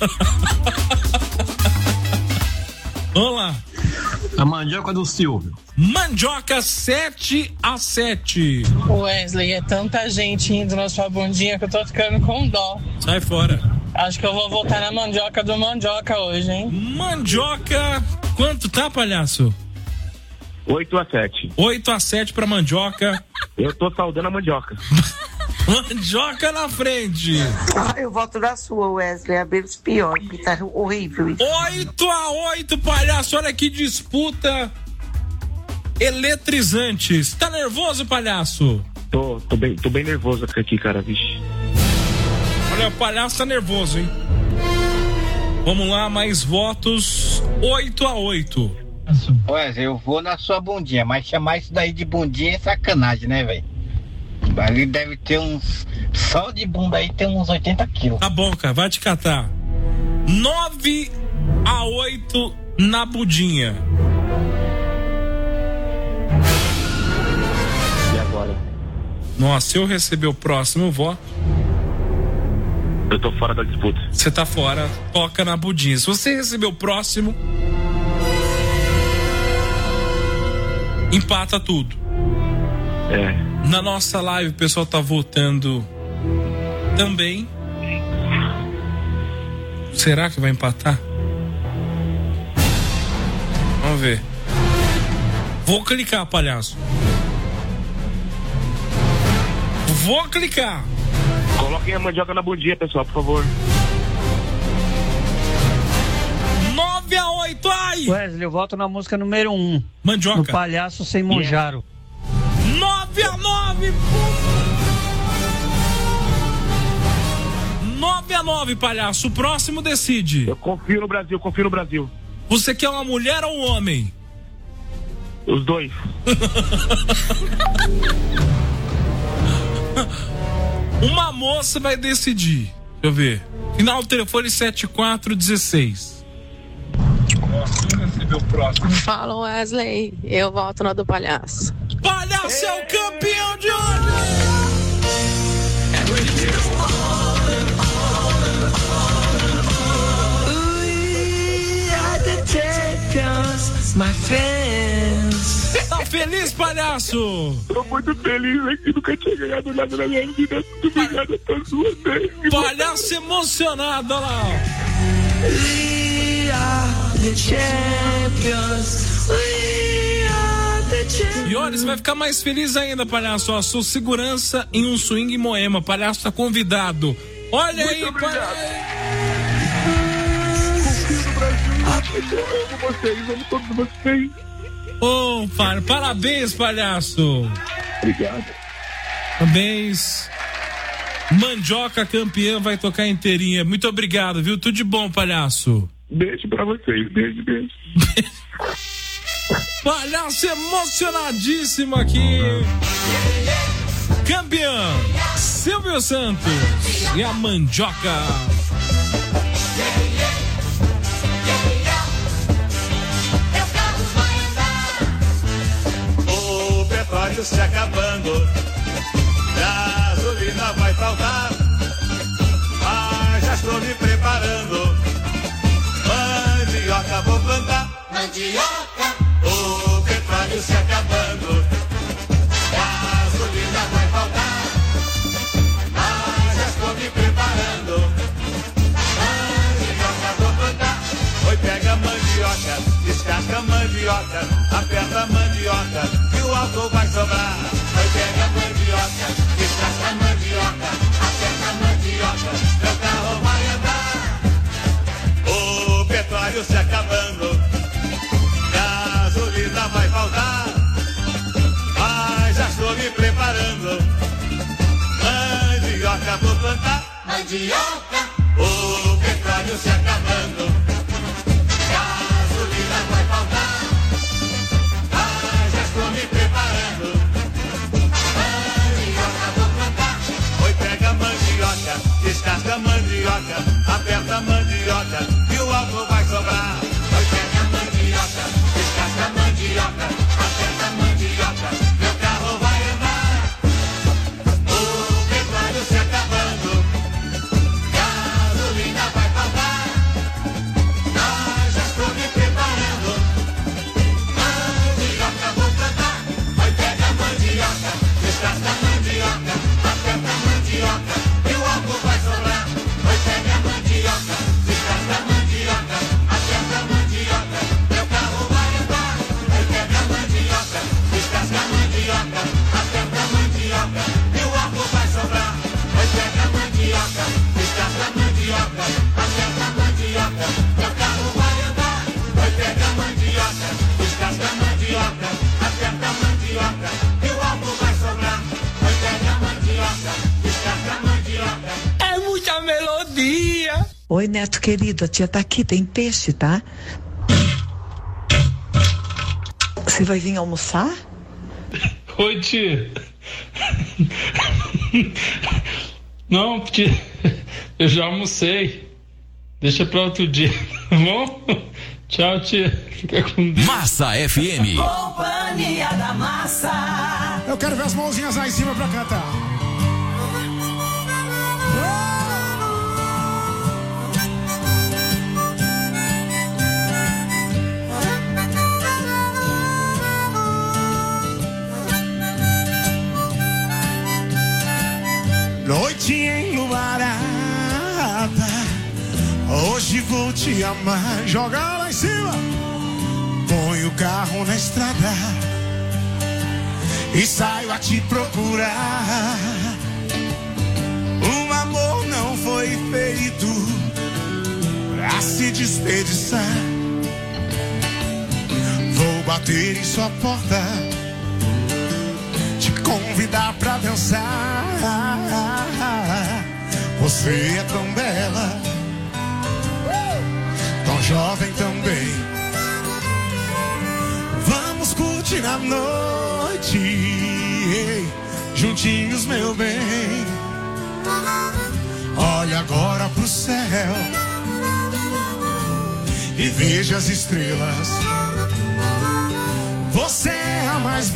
Vamos lá. A Mandioca do Silvio. Mandioca sete a sete. Wesley, é tanta gente indo na sua bundinha que eu tô ficando com dó. Sai fora. Acho que eu vou voltar na Mandioca do Mandioca hoje, hein? Mandioca, quanto tá, palhaço? oito a sete. oito a sete pra Mandioca. Eu tô saudando a Mandioca. Mandioca na frente. Ah, eu voto na sua, Wesley. É menos pior, porque tá horrível isso. oito a oito, palhaço. Olha que disputa eletrizante. Você tá nervoso, palhaço? Tô, tô bem, tô bem nervoso aqui, cara, vixe. Olha, o palhaço tá nervoso, hein? Vamos lá, mais votos. oito a oito. Wesley, eu vou na sua bundinha, mas chamar isso daí de bundinha é sacanagem, né, velho? Ali deve ter uns... Só de bunda aí tem uns oitenta quilos. Tá bom, cara, vai te catar. nove a oito na budinha. E agora? Nossa, se eu receber o próximo voto... Eu tô fora da disputa. Você tá fora, toca na budinha. Se você receber o próximo... empata tudo. É. Na nossa live o pessoal tá votando também. Será que vai empatar? Vamos ver. Vou clicar, palhaço. Vou clicar. Coloquem a Mandioca na bundinha, pessoal, por favor. nove a oito, ai! Wesley, eu voto na música número um. Mandioca. No Palhaço Sem Monjaro. Yeah. nove a nove! nove a nove, palhaço. O próximo decide. Eu confio no Brasil, confio no Brasil. Você quer uma mulher ou um homem? Os dois. Uma moça vai decidir. Deixa eu ver. Final do telefone sete quatro um seis. Fala, Wesley. Eu volto na do palhaço. Palhaço é o campeão de hoje! My friends. Tá feliz, palhaço? Tô muito feliz aqui, nunca tinha ganhado nada na minha vida. Muito obrigado a todos vocês. Palhaço emocionado, olha lá. We are the champions. We are the champions. E olha, você vai ficar mais feliz ainda, palhaço. Ó, sua segurança em um swing em Moema. Palhaço tá convidado. Olha muito aí, palhaço. Eu amo vocês, amo todos vocês. Ô, oh, par- parabéns, palhaço. Obrigado. Parabéns. Mandioca campeã vai tocar inteirinha. Muito obrigado, viu? Tudo de bom, palhaço. Beijo pra vocês, beijo, beijo. Palhaço emocionadíssimo aqui. Campeã, Silvio Santos e a Mandioca. O petróleo se acabando, gasolina vai faltar, mas já estou me preparando. Mandioca vou plantar. Mandioca. O petróleo se acabando, gasolina vai faltar, mas já estou me preparando. Mandioca vou plantar. Oi, pega a mandioca, descasca a mandioca, aperta a mandioca e o álcool vai sobrar. Oi, pega a mandioca, descasca a mandioca, aperta a mandioca, meu carro vai andar. O petróleo se acabando, gasolina vai faltar, mas já estou me preparando. Mandioca vou plantar. Mandioca. O petróleo se acabando, gasolina vai faltar, mas já estou me preparando. Mandioca vou plantar. Oi, pega a mandioca, descasca a mandioca, aperta a mandioca e o álcool vai sobrar. Oi, pega a mandioca, descasca a mandioca, aperta a mandioca, meu carro vai andar. O petróleo se acabando, gasolina vai faltar, mas já estou me preparando. Mandioca vou plantar. Oi, pega a mandioca, descasca a mandioca, aperta a mandioca e o álcool vai sobrar. Oi, pega a mandioca, descasca a mandioca, aperta a mandioca, meu carro vai andar. Oi, pega a mandioca, descasca a mandioca, aperta a mandioca e o álcool vai sobrar. Oi, pega a mandioca, descasca a mandioca, aperta a mandioca, meu carro vai andar. Oi, pega a mandioca, descasca a mandioca, aperta a mandioca e o álcool vai sobrar. Oi, pega a mandioca, descasca a mandioca. É muita melodia. Oi, Neto querido, a tia tá aqui, tem peixe, tá? Você vai vir almoçar? Oi, tia. Não, tia, eu já almocei. Deixa pra outro dia, tá bom? Tchau, tia. Fica com Deus. Massa F M. Companhia da Massa. Eu quero ver as mãozinhas lá em cima pra cantar. Noite enluarada, hoje vou te amar. Joga lá em cima. Põe o carro na estrada e saio a te procurar. Um amor não foi feito pra se desperdiçar. Vou bater em sua porta, te convidar pra dançar. Você é tão bela, tão jovem também. Vamos curtir a noite, juntinhos, meu bem. Olha agora pro céu e veja as estrelas. Você é a mais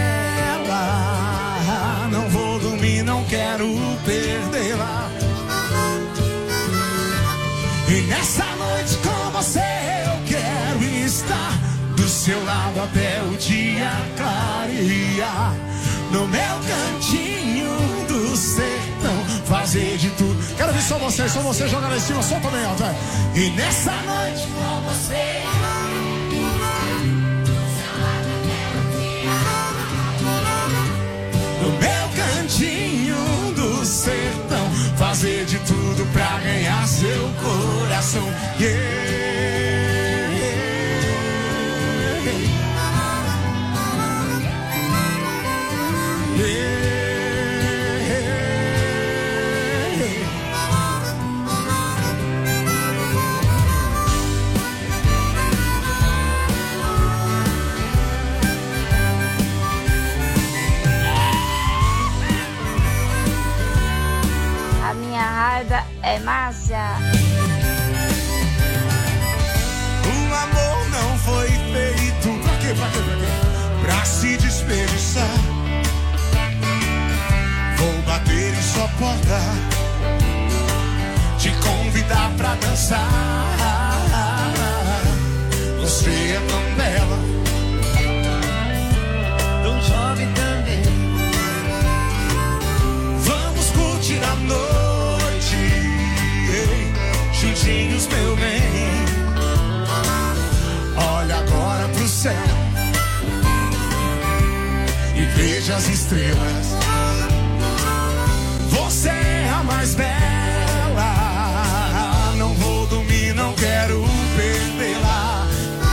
bela, não vou dormir, não quero perdê-la. E nessa noite com você eu quero estar do seu lado até o dia clarear. No meu cantinho do sertão, fazer de tudo. Quero ver só vocês, só você jogar lá em cima, solta bem alto, vai. E nessa noite com você no meu cantinho do sertão, fazer de tudo pra ganhar seu coração. Yeah. Yeah. Márcia. O amor não foi feito pra quê, pra quê, pra quê? Pra se desperdiçar. Vou bater em sua porta, te convidar pra dançar. Você é tão bela, tão jovem também. Vamos curtir a noite, ei, juntinhos, meu bem. Olha agora pro céu e veja as estrelas. Você é a mais bela. Não vou dormir, não quero perdê-la.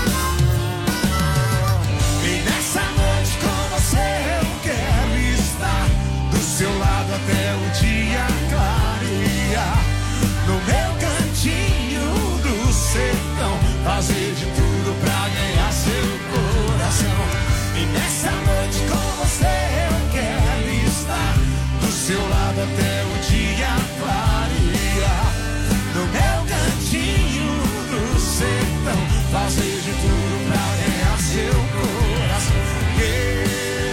E nessa noite com você eu quero estar do seu lado até o dia clarear. No meu cantinho do sertão, fazer de tudo pra ganhar seu coração. E nessa noite com você eu quero estar do seu lado até o dia clarear. No meu cantinho do sertão, fazer de tudo pra ganhar seu coração. Yeah.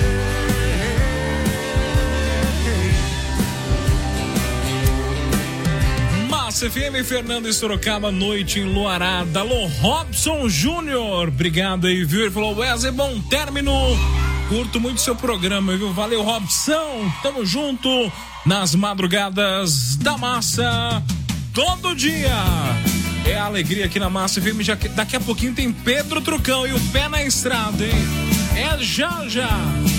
Massa F M, Fernando Sorocaba, noite enluarada. Alô, Robson Júnior, obrigado aí, viu? Ele falou, Wesley, bom término. Curto muito seu programa, viu? Valeu, Robson. Tamo junto nas madrugadas da Massa, todo dia. É a alegria aqui na Massa F M. Já que, daqui a pouquinho tem Pedro Trucão e o pé na estrada, hein? É já, já.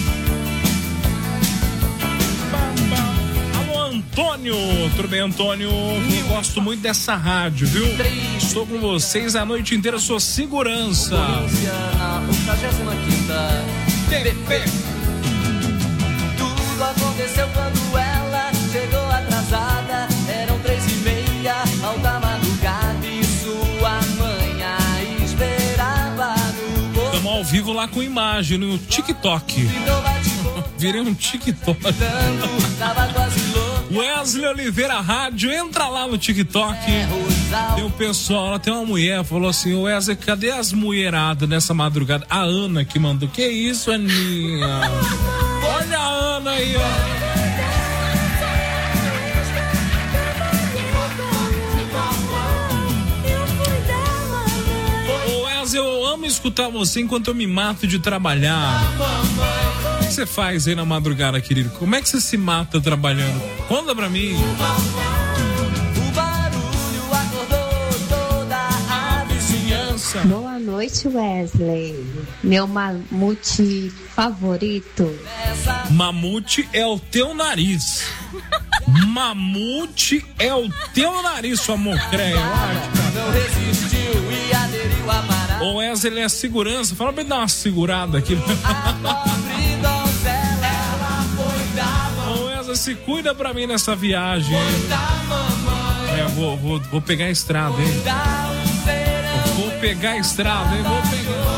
Alô, Antônio. Tudo bem, Antônio? Eu gosto muito dessa rádio, viu? Estou com vocês a noite inteira, sou segurança. P P. Tudo aconteceu quando ela chegou atrasada. Eram três e meia, alta madrugada, e sua mãe a esperava no bolso. Estamos ao vivo lá com imagem no TikTok. Virei um TikTok. Wesley Oliveira Rádio, entra lá no TikTok. Tem o pessoal, lá tem uma mulher, falou assim, Wesley, cadê as mulheradas nessa madrugada? A Ana que mandou, que isso, Aninha? Olha a Ana aí, ó. Eu amo escutar você enquanto eu me mato de trabalhar. O que você faz aí na madrugada, querido? Como é que você se mata trabalhando? Conta pra mim. O barulho acordou toda a vizinhança. Boa noite, Wesley. Meu mamute favorito. Mamute é o teu nariz. Mamute é o teu nariz, sua mocréia. Não resistiu e aderiu a parar. O Wesley é segurança. Fala pra ele dar uma segurada aqui. O Wesley, se cuida pra mim nessa viagem. É, vou, vou, vou pegar a estrada, hein? Vou pegar a estrada, hein? Vou pegar.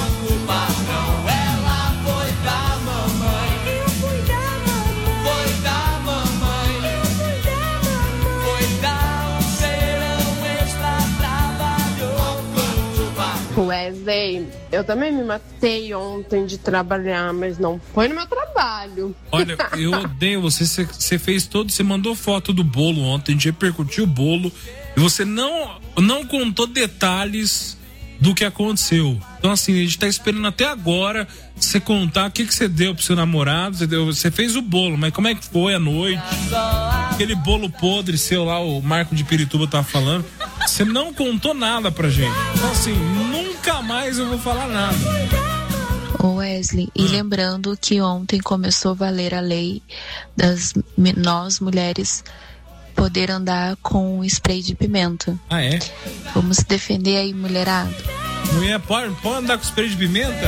Wesley, eu também me matei ontem de trabalhar, mas não foi no meu trabalho. Olha, eu odeio você, você, você fez todo, você mandou foto do bolo ontem, a gente repercutiu o bolo e você não, não contou detalhes do que aconteceu. Então assim, a gente tá esperando até agora você contar o que, que você deu pro seu namorado, você, deu, você fez o bolo, mas como é que foi a noite? Aquele bolo podre seu lá, o Marco de Pirituba tava falando, você não contou nada pra gente. Então assim, nunca mais eu vou falar nada. Ô Wesley, e lembrando que ontem começou a valer a lei das nós mulheres poder andar com spray de pimenta. Ah, é? Vamos se defender aí, mulherada. Mulher, pode, pode andar com spray de pimenta?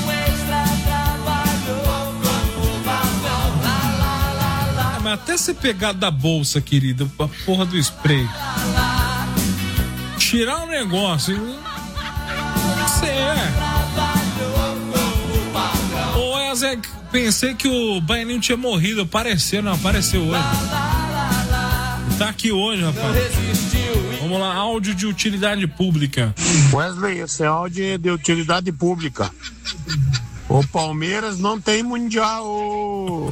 Ah, mas até você pegar da bolsa, querida, a porra do spray. Tirar o negócio. Você é. Ô Wesley, pensei que o Baianinho tinha morrido. Apareceu, não apareceu hoje. Tá aqui hoje, rapaz. Vamos lá, áudio de utilidade pública. Wesley, esse áudio é de utilidade pública. O Palmeiras não tem mundial.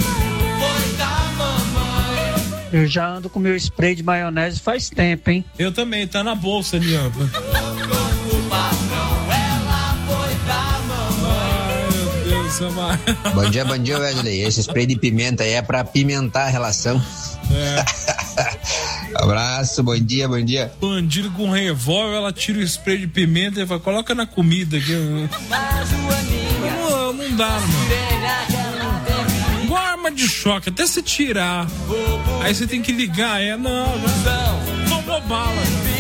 Eu já ando com meu spray de maionese faz tempo, hein? Eu também, tá na bolsa ali, ó. Bom dia, bom dia, Wesley. Esse spray de pimenta aí é pra apimentar a relação. É. Abraço, bom dia, bom dia. Bandido com revólver, ela tira o spray de pimenta e fala, coloca na comida aqui. Não, não dá, mano. Igual arma de choque, até se tirar. Aí você tem que ligar, é, não, não. Tomou bala.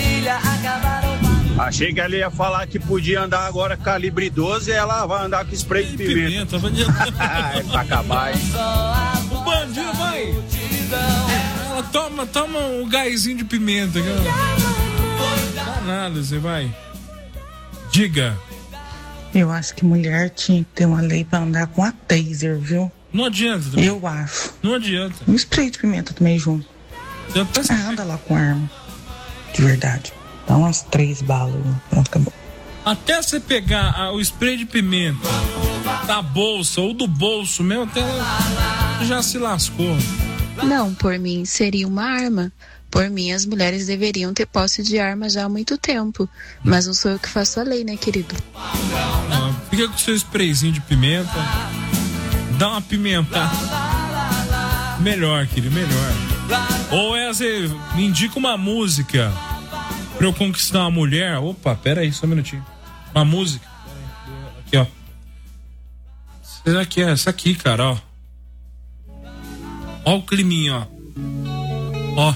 Achei que ela ia falar que podia andar agora calibre doze e ela vai andar com spray de pimenta. pimenta Pra acabar, hein? O bandido vai. Ela toma, toma um gásinho de pimenta. Não dá nada, você vai. Diga. Eu acho que mulher tinha que ter uma lei pra andar com a taser, viu? Não adianta. Também. Eu acho. Não adianta. Um spray de pimenta também junto. Ah, anda lá com arma. De verdade. Dá umas três balas. Pronto, acabou. Até você pegar ah, o spray de pimenta da bolsa ou do bolso mesmo, até já se lascou. Não, por mim seria uma arma. Por mim, as mulheres deveriam ter posse de arma já há muito tempo. Mas não sou eu que faço a lei, né, querido? Ah, fica com seu sprayzinho de pimenta. Dá uma pimentada. Melhor, querido, melhor. Ou Wesley, me indica uma música pra eu conquistar uma mulher. Opa, pera aí, só um minutinho. Uma música. Aqui, ó. Será que é essa aqui, cara, ó. Ó o climinho, ó. Ó.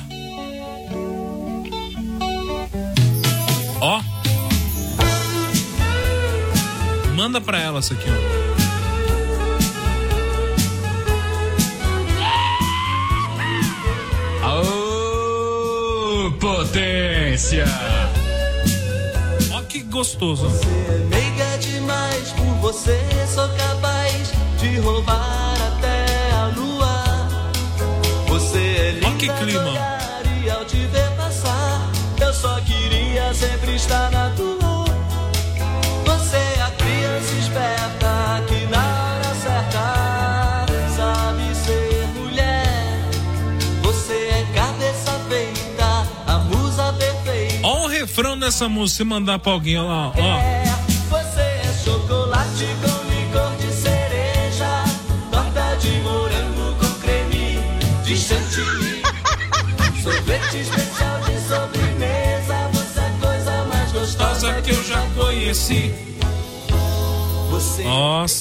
Ó. Manda pra ela essa aqui, ó. Aô, potência! Ó que gostoso. Você é meiga demais, por você sou capaz de roubar até a lua. Você é linda. Ó que clima. E ao te ver passar, eu só queria sempre estar na tua. Você é a criança esperta que na hora certa sabe ser mulher. Você é cabeça feita, a musa perfeita. Ó o refrão dessa música, se mandar pra alguém, ó lá, ó. É, você é chocolate com licor de cereja, torta de morango com creme de chantilly, sorvete especial de sobremesa. Você é a coisa mais gostosa que eu já conheci. Você Nossa.